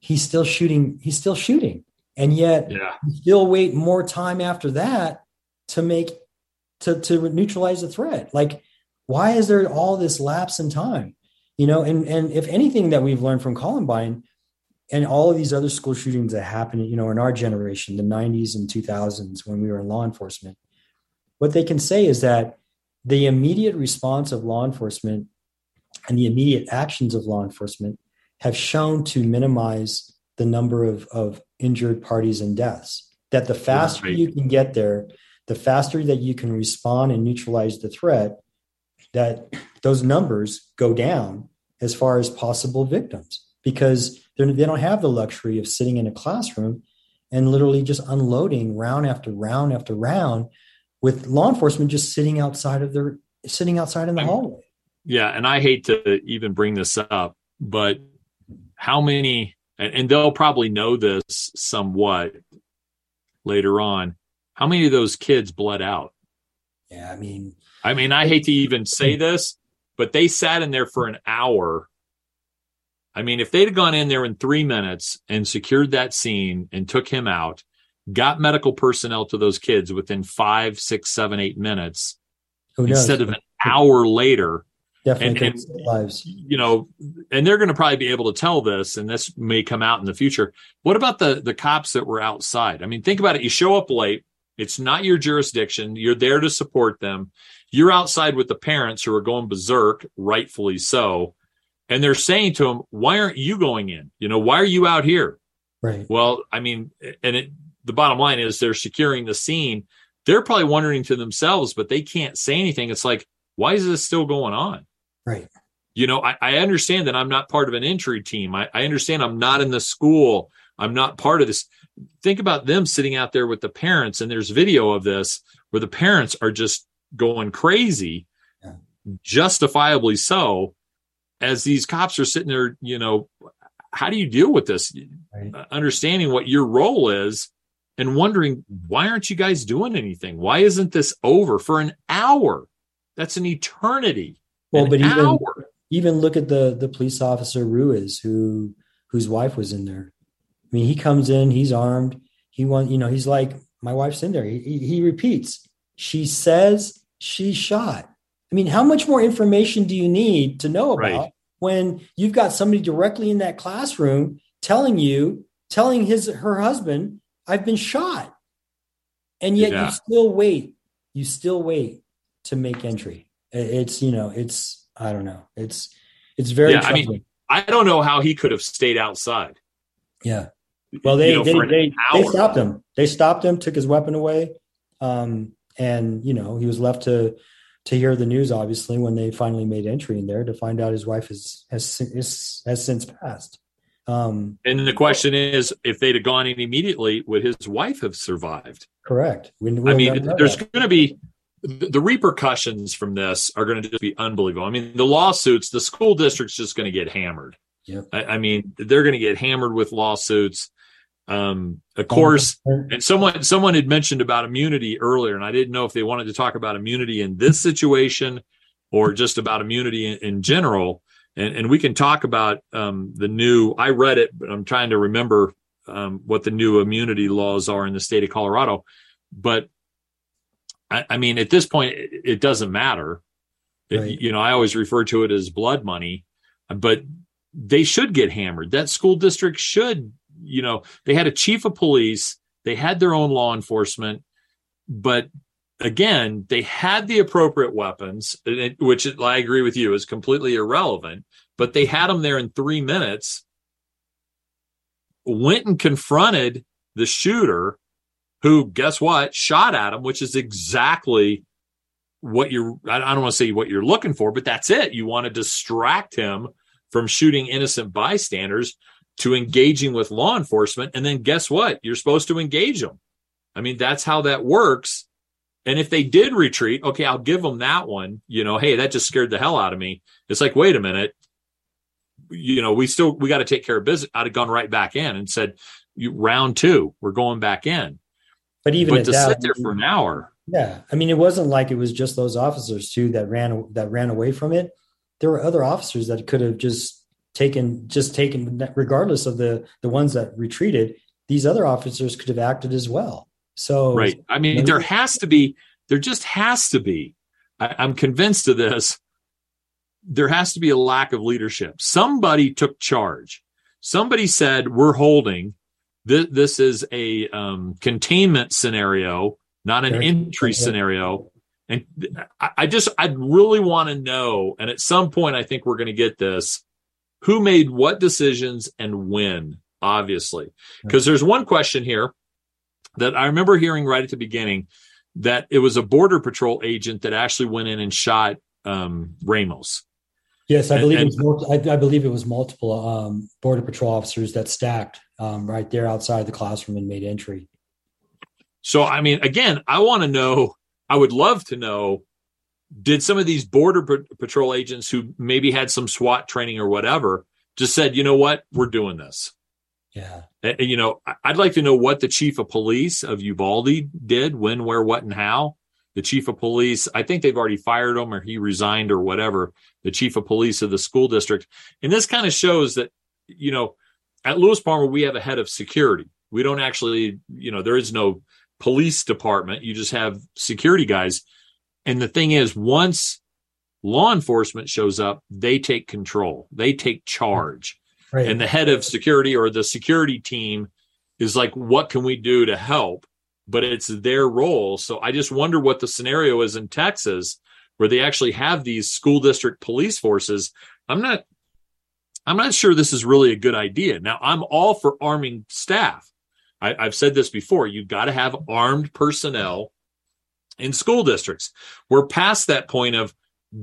D: he's still shooting. He's still shooting. And yet
C: yeah.
D: you still wait more time after that to make, to, to neutralize the threat. Like, why is there all this lapse in time? You know, and, and if anything that we've learned from Columbine and all of these other school shootings that happened, you know, in our generation, the nineties and two thousands, when we were in law enforcement, what they can say is that the immediate response of law enforcement and the immediate actions of law enforcement have shown to minimize the number of, of injured parties and deaths. That the faster
C: right.
D: you can get there, the faster that you can respond and neutralize the threat, that those numbers go down as far as possible victims, because they don't have the luxury of sitting in a classroom and literally just unloading round after round after round with law enforcement just sitting outside of their sitting outside in the hallway.
C: Yeah. And I hate to even bring this up, but how many, and they'll probably know this somewhat later on, how many of those kids bled out?
D: Yeah. I mean,
C: I mean, I hate to even say this, but they sat in there for an hour. I mean, if they'd have gone in there in three minutes and secured that scene and took him out, got medical personnel to those kids within five, six, seven, eight minutes,
D: who knows?
C: Instead of an hour later.
D: Definitely
C: and,
D: and lives.
C: You know, and they're going to probably be able to tell this, and this may come out in the future. What about the the cops that were outside? I mean, think about it. You show up late. It's not your jurisdiction. You're there to support them. You're outside with the parents who are going berserk, rightfully so. And they're saying to them, why aren't you going in? You know, why are you out here?
D: Right.
C: Well, I mean, and it, the bottom line is they're securing the scene. They're probably wondering to themselves, but they can't say anything. It's like, why is this still going on?
D: Right.
C: You know, I, I understand that I'm not part of an entry team. I, I understand I'm not in the school. I'm not part of this. Think about them sitting out there with the parents, and there's video of this where the parents are just going crazy, yeah. justifiably so, as these cops are sitting there. You know, how do you deal with this? Right. Uh, understanding what your role is and wondering, why aren't you guys doing anything? Why isn't this over for an hour? That's an eternity.
D: Well,
C: an
D: but even,
C: hour.
D: even look at the, the police officer Ruiz, who, whose wife was in there. I mean, he comes in, he's armed. He wants, you know, he's like, my wife's in there. He, he, he repeats, she says she's shot. I mean, how much more information do you need to know about right. when you've got somebody directly in that classroom telling you, telling his, her husband, I've been shot. And yet yeah. you still wait, you still wait to make entry. It's, you know, it's, I don't know. It's, it's very,
C: yeah, I mean, I don't know how he could have stayed outside.
D: Yeah. Well, they,
C: you know,
D: they, they, they stopped him. They stopped him, took his weapon away. Um, and, you know, he was left to, to hear the news, obviously, when they finally made entry in there to find out his wife is, has, has, has since passed. Um,
C: and the question is, if they'd have gone in immediately, would his wife have survived?
D: Correct. We,
C: we'll I mean, there's going to be, the repercussions from this are going to just be unbelievable. I mean, the lawsuits, the school district's just going to get hammered.
D: Yep.
C: I, I mean, they're going to get hammered with lawsuits. Um, of course, and someone someone had mentioned about immunity earlier, and I didn't know if they wanted to talk about immunity in this situation or just about immunity in, in general. And, and we can talk about um, the new, I read it, but I'm trying to remember um, what the new immunity laws are in the state of Colorado. But I, I mean, at this point, it, it doesn't matter. Right. It, you know, I always refer to it as blood money, but they should get hammered. That school district should, you know, they had a chief of police, they had their own law enforcement, but again, they had the appropriate weapons, which I agree with you is completely irrelevant, but they had them there in three minutes, went and confronted the shooter who, guess what, shot at him, which is exactly what you're, I don't want to say what you're looking for, but that's it. You want to distract him from shooting innocent bystanders to engaging with law enforcement. And then guess what? You're supposed to engage them. I mean, that's how that works. And if they did retreat, okay, I'll give them that one. You know, hey, that just scared the hell out of me. It's like, wait a minute. You know, we still, we got to take care of business. I'd have gone right back in and said, you, round two, we're going back in.
D: But even
C: but to
D: that,
C: sit there for an hour.
D: Yeah. I mean, it wasn't like it was just those officers too that ran, that ran away from it. There were other officers that could have just taken, just taken, regardless of the, the ones that retreated, these other officers could have acted as well. So,
C: right. I mean, there has to be, there just has to be, I, I'm convinced of this. There has to be a lack of leadership. Somebody took charge. Somebody said, we're holding. This, this is a um, containment scenario, not an entry scenario. And I, I just, I'd really want to know, and at some point, I think we're going to get this, who made what decisions and when, obviously. Because there's one question here that I remember hearing right at the beginning, that it was a Border Patrol agent that actually went in and shot um, Ramos.
D: Yes, I believe
C: and,
D: it was. I, I believe it was multiple um, Border Patrol officers that stacked um, right there outside the classroom and made entry.
C: So, I mean, again, I want to know. I would love to know. Did some of these Border Patrol agents who maybe had some SWAT training or whatever just said, you know what, we're doing this?
D: Yeah.
C: And, you know, I'd like to know what the chief of police of Uvalde did, when, where, what, and how. The chief of police, I think they've already fired him or he resigned or whatever, the chief of police of the school district. And this kind of shows that, you know, at Lewis Palmer, we have a head of security. We don't actually, you know, there is no police department. You just have security guys. And the thing is, once law enforcement shows up, they take control. They take charge. Right. And the head of security or the security team is like, what can we do to help? But it's their role. So I just wonder what the scenario is in Texas, where they actually have these school district police forces. I'm not, I'm not sure this is really a good idea. Now, I'm all for arming staff. I, I've said this before. You've got to have armed personnel in school districts. We're past that point of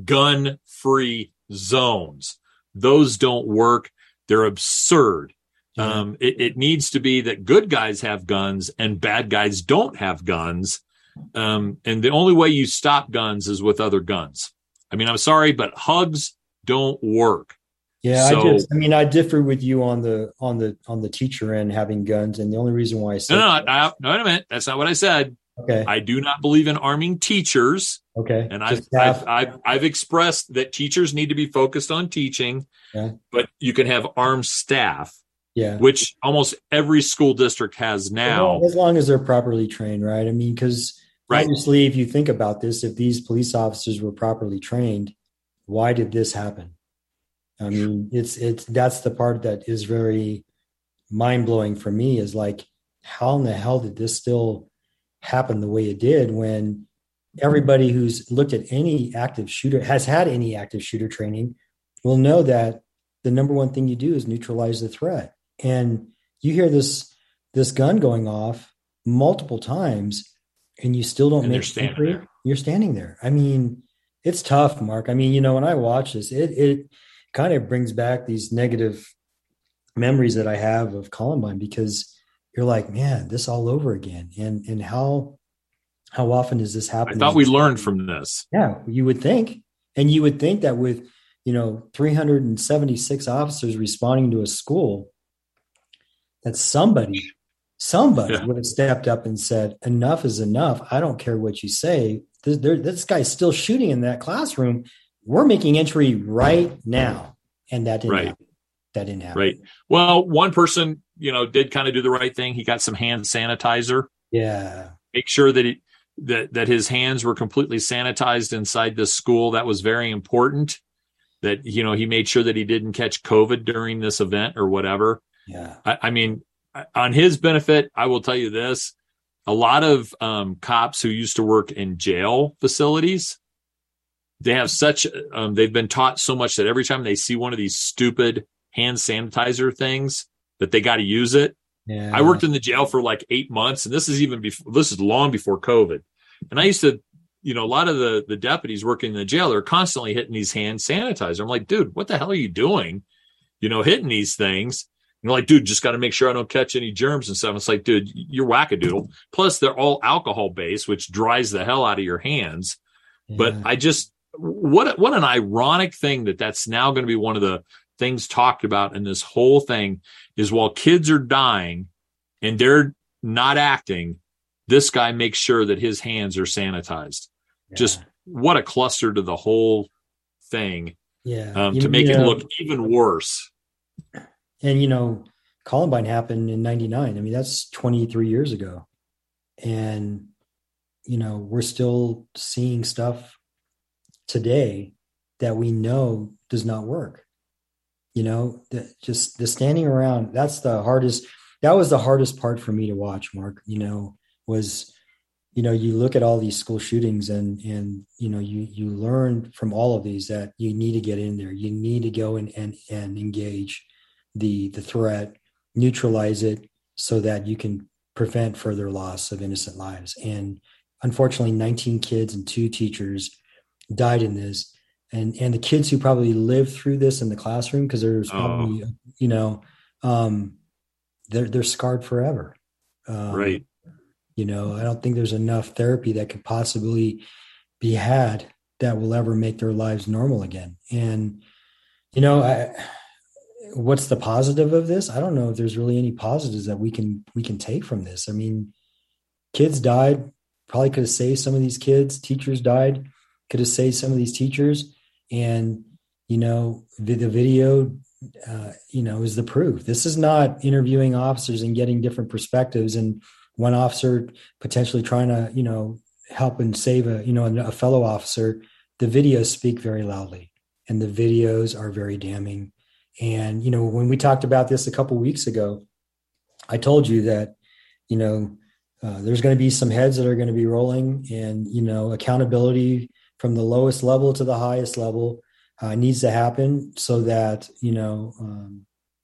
C: gun-free zones. Those don't work. They're absurd. Mm-hmm. Um, it, it needs to be that good guys have guns and bad guys don't have guns. Um, and the only way you stop guns is with other guns. I mean, I'm sorry, but hugs don't work.
D: Yeah,
C: so,
D: I just, I mean, I differ with you on the on the on the teacher end having guns, and the only reason why I said
C: no, no, no, no, wait a minute, that's not what I said.
D: Okay,
C: I do not believe in arming teachers.
D: Okay,
C: and I've, I've I've I've expressed that teachers need to be focused on teaching, yeah. But you can have armed staff. Yeah, which almost every school district has now.
D: As long as they're properly trained, right? I mean, because right. obviously, if you think about this, if these police officers were properly trained, why did this happen? I mean, it's it's that's the part that is very mind blowing for me. Is like, how in the hell did this still happen the way it did when everybody who's looked at any active shooter has had any active shooter training will know that the number one thing you do is neutralize the threat. And you hear this this gun going off multiple times, and you still don't
C: and
D: make entry. You're standing there. I mean, it's tough, Mark. I mean, you know, when I watch this, it it kind of brings back these negative memories that I have of Columbine, because you're like, man, this all over again. And and how how often does this happen?
C: I thought we learned from this.
D: Yeah, you would think. And you would think that with, you know, three hundred seventy-six officers responding to a school, that somebody, somebody yeah. would have stepped up and said, enough is enough. I don't care what you say. This, this guy's still shooting in that classroom. We're making entry right now. And that didn't
C: right.
D: happen. That didn't happen.
C: Right. Well, one person, you know, did kind of do the right thing. He got some hand sanitizer.
D: Yeah.
C: Make sure that he, that, that his hands were completely sanitized inside the school. That was very important. That, you know, he made sure that he didn't catch COVID during this event or whatever.
D: Yeah.
C: I, I mean, on his benefit, I will tell you this. A lot of um, cops who used to work in jail facilities, they have such, um, they've been taught so much that every time they see one of these stupid hand sanitizer things, that they got to use it.
D: Yeah.
C: I worked in the jail for like eight months, and this is even before, this is long before COVID. And I used to, you know, a lot of the, the deputies working in the jail are constantly hitting these hand sanitizer. I'm like, dude, what the hell are you doing? You know, hitting these things. And like, dude, just got to make sure I don't catch any germs and stuff. It's like, dude, you're wackadoodle. Plus, they're all alcohol based, which dries the hell out of your hands. Yeah. But I just, what what an ironic thing that that's now going to be one of the things talked about in this whole thing is while kids are dying and they're not acting, this guy makes sure that his hands are sanitized. Yeah. Just what a cluster to the whole thing.
D: Yeah.
C: Um,
D: you,
C: to make
D: you
C: it
D: know,
C: look even worse.
D: And, you know, Columbine happened in ninety-nine. I mean, that's twenty-three years ago. And, you know, we're still seeing stuff today that we know does not work. You know, the, just the standing around, that's the hardest, that was the hardest part for me to watch, Mark, you know, was, you know, you look at all these school shootings and, and, you know, you, you learn from all of these that you need to get in there. You need to go and, and, and engage the, the threat, neutralize it so that you can prevent further loss of innocent lives. And unfortunately, nineteen kids and two teachers died in this. And, and the kids who probably lived through this in the classroom, because there's probably, oh. you know, um, they're, they're scarred forever. Um,
C: right.
D: You know, I don't think there's enough therapy that could possibly be had that will ever make their lives normal again. And, you know, I, what's the positive of this? I don't know if there's really any positives that we can, we can take from this. I mean, kids died, probably could have saved some of these kids. Teachers died, could have saved some of these teachers. And, you know, the, the video, uh, you know, is the proof. This is not interviewing officers and getting different perspectives and one officer potentially trying to, you know, help and save a, you know, a fellow officer. The videos speak very loudly and the videos are very damning. And, you know, when we talked about this a couple of weeks ago, I told you that, you know, uh, there's going to be some heads that are going to be rolling and, you know, accountability from the lowest level to the highest level uh, needs to happen so that, you know, um,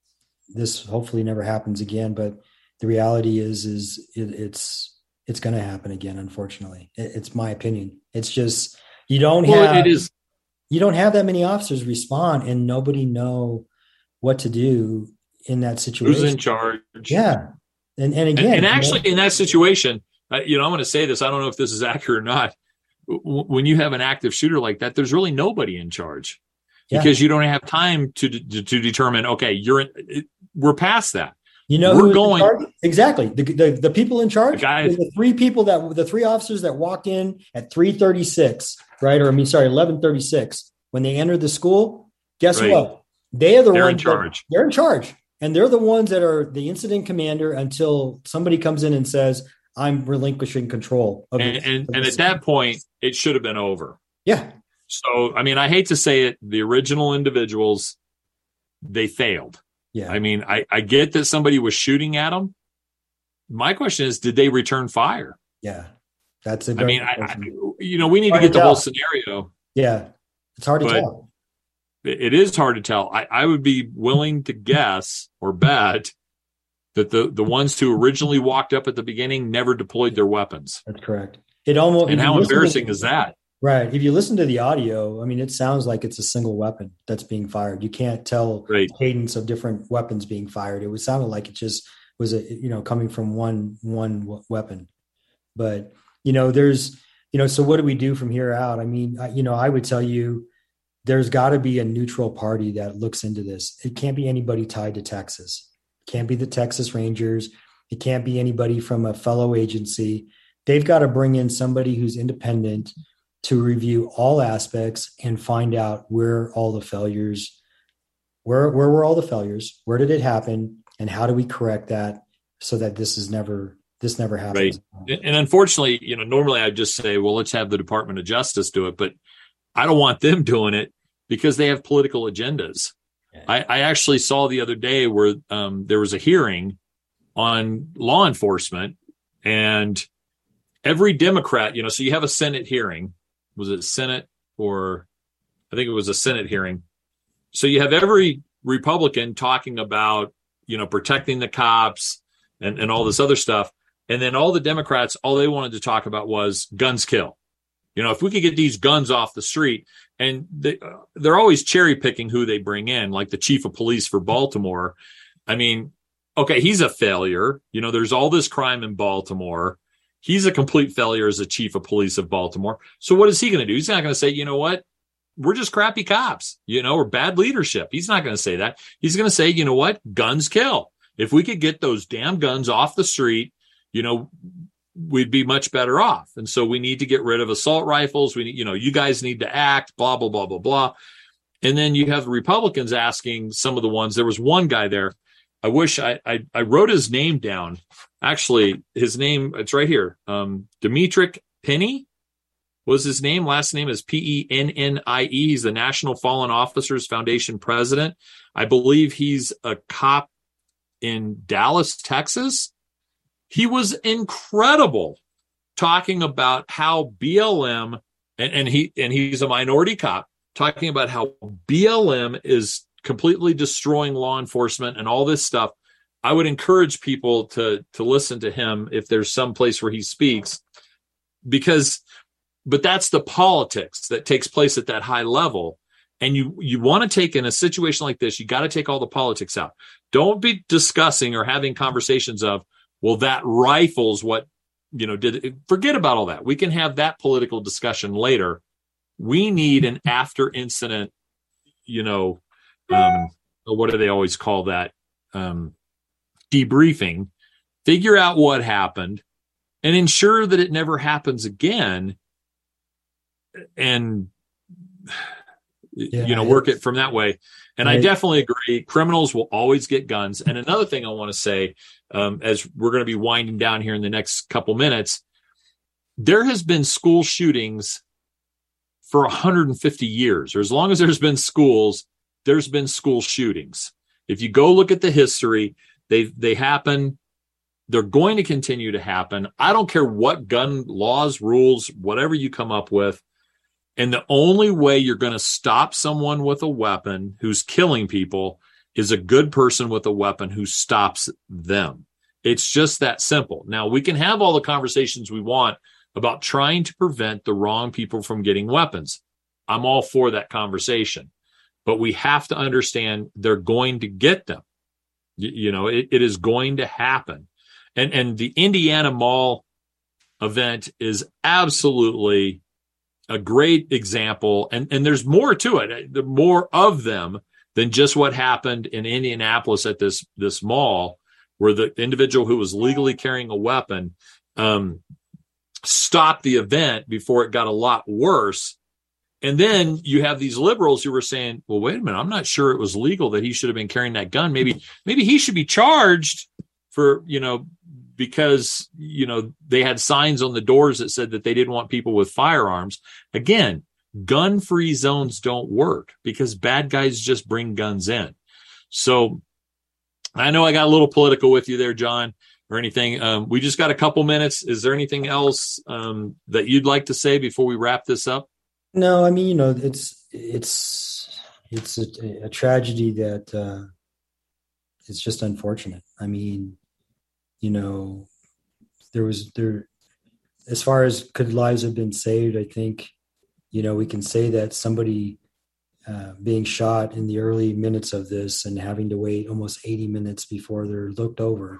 D: this hopefully never happens again. But the reality is, is it, it's, it's going to happen again. Unfortunately, it, it's my opinion. It's just, you don't
C: well,
D: have,
C: it is.
D: you don't have that many officers respond and nobody know what to do in that situation.
C: Who's in charge?
D: Yeah. And, and again,
C: and, and actually
D: you know,
C: in that situation, uh, you know, I'm going to say this, I don't know if this is accurate or not. When you have an active shooter like that, there's really nobody in charge yeah. because you don't have time to, to, to determine, okay, you're in, it, we're past that.
D: You know,
C: we're going
D: exactly the, the, the people in charge,
C: the, guys,
D: the three people that the three officers that walked in at three thirty-six, right? Or I mean, sorry, eleven thirty-six when they entered the school, guess
C: right.
D: what? They are the
C: they're
D: ones
C: in charge.
D: That, they're in charge. And they're the ones that are the incident commander until somebody comes in and says, I'm relinquishing control. Of
C: and
D: this,
C: and,
D: of
C: and at that point, it should have been over.
D: Yeah.
C: So, I mean, I hate to say it, the original individuals, they failed.
D: Yeah.
C: I mean, I, I get that somebody was shooting at them. My question is, did they return fire?
D: Yeah. That's a
C: I mean, I, I, you know, we need to get the whole scenario.
D: Yeah. It's hard to tell.
C: It is hard to tell. I, I would be willing to guess or bet that the, the ones who originally walked up at the beginning never deployed their weapons.
D: That's correct. It almost
C: and how embarrassing to, is that?
D: Right. If you listen to the audio, I mean, it sounds like it's a single weapon that's being fired. You can't tell
C: right.
D: the cadence of different weapons being fired. It was sounded like it just was a, you know, coming from one one w- weapon. But you know, there's, you know, so what do we do from here out? I mean, I, you know, I would tell you, there's got to be a neutral party that looks into this. It can't be anybody tied to Texas. It can't be the Texas Rangers. It can't be anybody from a fellow agency. They've got to bring in somebody who's independent to review all aspects and find out where all the failures, where, where were all the failures? Where did it happen? And how do we correct that so that this is never, this never happens?
C: Right. And unfortunately, you know, normally I'd just say, well, let's have the Department of Justice do it, but I don't want them doing it because they have political agendas. Yeah. I, I actually saw the other day where um, there was a hearing on law enforcement and every Democrat, you know, so you have a Senate hearing. Was it Senate or I think it was a Senate hearing. So you have every Republican talking about, you know, protecting the cops and, and all this other stuff. And then all the Democrats, all they wanted to talk about was guns kill. You know, if we could get these guns off the street, and they, uh, they're always cherry picking who they bring in, like the chief of police for Baltimore. I mean, okay, he's a failure. You know, there's all this crime in Baltimore. He's a complete failure as a chief of police of Baltimore. So what is he going to do? He's not going to say, you know what? We're just crappy cops, you know, or bad leadership. He's not going to say that. He's going to say, you know what? Guns kill. If we could get those damn guns off the street, you know, we'd be much better off. And so we need to get rid of assault rifles. We need, you know, you guys need to act, blah, blah, blah, blah, blah. And then you have the Republicans asking some of the ones. There was one guy there. I wish I, I, I wrote his name down. Actually, his name, it's right here. Um, Demetric Penny was his name. Last name is P E N N I E. He's the National Fallen Officers Foundation president. I believe he's a cop in Dallas, Texas. He was incredible talking about how B L M, and, and he and he's a minority cop, talking about how B L M is completely destroying law enforcement and all this stuff. I would encourage people to to listen to him if there's some place where he speaks, because, but that's the politics that takes place at that high level. And you you want to take, in a situation like this, you got to take all the politics out. Don't be discussing or having conversations of, well, that rifle's what, you know, did. Forget about all that. We can have that political discussion later. We need an after incident, you know, um, what do they always call that? Um, debriefing, figure out what happened and ensure that it never happens again. And, yeah, you know, work it from that way. And right. I definitely agree. Criminals will always get guns. And another thing I want to say, um, as we're going to be winding down here in the next couple minutes, there has been school shootings for one hundred fifty years, or as long as there's been schools, there's been school shootings. If you go look at the history, they they happen. They're going to continue to happen. I don't care what gun laws, rules, whatever you come up with. And the only way you're going to stop someone with a weapon who's killing people is a good person with a weapon who stops them. It's just that simple. Now, we can have all the conversations we want about trying to prevent the wrong people from getting weapons. I'm all for that conversation. But we have to understand they're going to get them. You, you know, it, it is going to happen. And, and the Indiana Mall event is absolutely a great example. And, and there's more to it. The more of them than just what happened in Indianapolis at this, this mall, where the individual who was legally carrying a weapon um, stopped the event before it got a lot worse. And then you have these liberals who were saying, well, wait a minute, I'm not sure it was legal that he should have been carrying that gun. Maybe, maybe he should be charged for, you know, because, you know, they had signs on the doors that said that they didn't want people with firearms. Again, gun-free zones don't work because bad guys just bring guns in. So I know I got a little political with you there, John, or anything. Um, we just got a couple minutes. Is there anything else um, that you'd like to say before we wrap this up?
D: No, I mean, you know, it's it's it's a, a tragedy that uh, it's just unfortunate. I mean, you know, there was there as far as could lives have been saved, I think, you know, we can say that somebody uh, being shot in the early minutes of this and having to wait almost eighty minutes before they're looked over,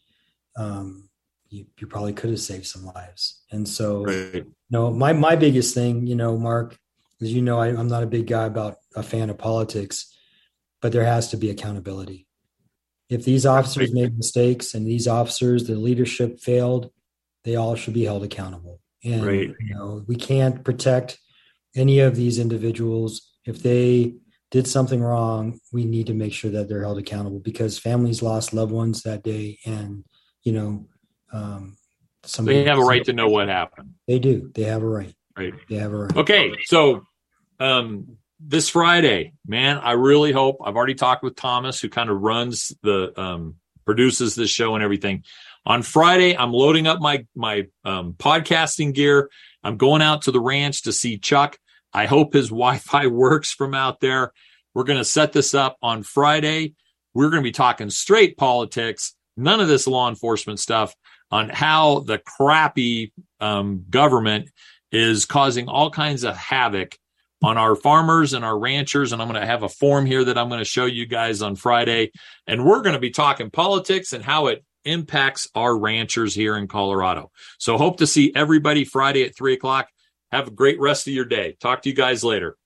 D: um, you, you probably could have saved some lives. And so, right. you know, my, my biggest thing, you know, Mark, as you know, I, I'm not a big guy about a fan of politics, but there has to be accountability. If these officers made mistakes and these officers, the leadership failed, they all should be held accountable. And, right. you know, we can't protect any of these individuals. If they did something wrong, we need to make sure that they're held accountable because families lost loved ones that day. And, you know, um, somebody
C: they have a right to know what happened.
D: They do. They have a right.
C: Right.
D: They have a right.
C: Okay. So, um, this Friday, man, I really hope. I've already talked with Thomas, who kind of runs the, um, produces this show and everything. On Friday, I'm loading up my my um, podcasting gear. I'm going out to the ranch to see Chuck. I hope his Wi-Fi works from out there. We're going to set this up on Friday. We're going to be talking straight politics, none of this law enforcement stuff, on how the crappy um, government is causing all kinds of havoc on our farmers and our ranchers. And I'm going to have a form here that I'm going to show you guys on Friday. And we're going to be talking politics and how it impacts our ranchers here in Colorado. So hope to see everybody Friday at three o'clock. Have a great rest of your day. Talk to you guys later.